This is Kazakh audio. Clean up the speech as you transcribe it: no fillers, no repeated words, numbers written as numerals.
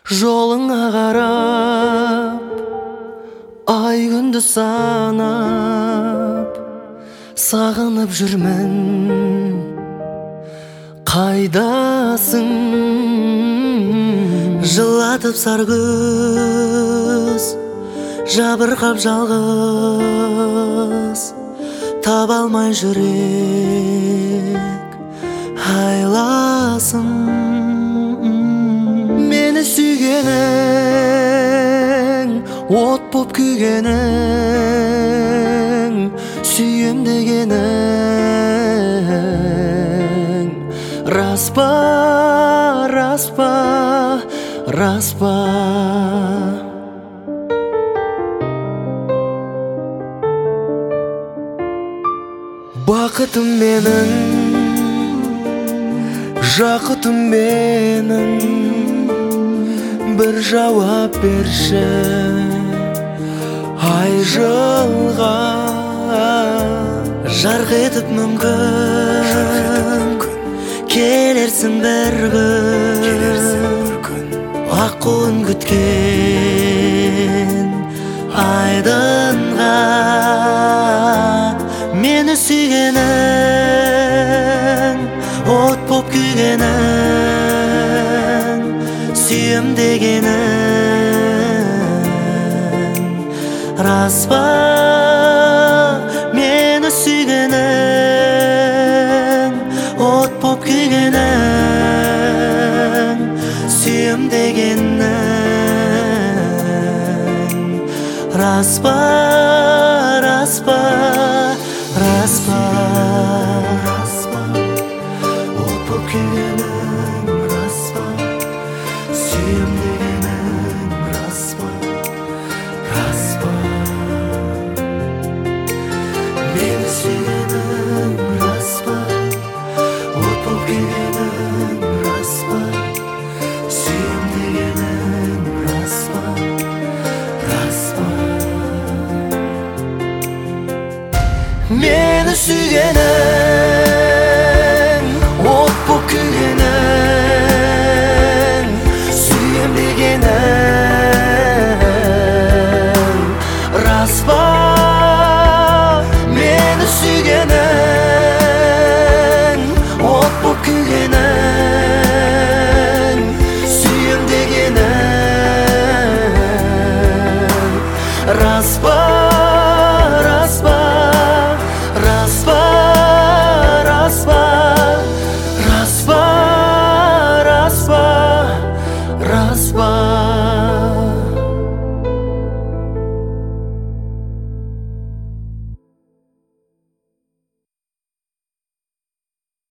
Жолыңа қарап ай күнді санап сағынып жүрмін. Қайдасың? Жылатып сар күз жабырқап жалғыз таба алмай жүрек айласын. Мені сүйгенің от боп күйгенің сүйем дегенің рас па, рас па, рас па? Бақытым менің, жақұтым менің, бір жауап берші. Ай жылға жарқ етіп мүмкін келерсің бір күн, аққуын күткен айдынға. Мені сүйгенің от боп күйгенің сүйем дегенің рас па? Мені сүйгенің от боп күйгенің сүйем дегенің рас па?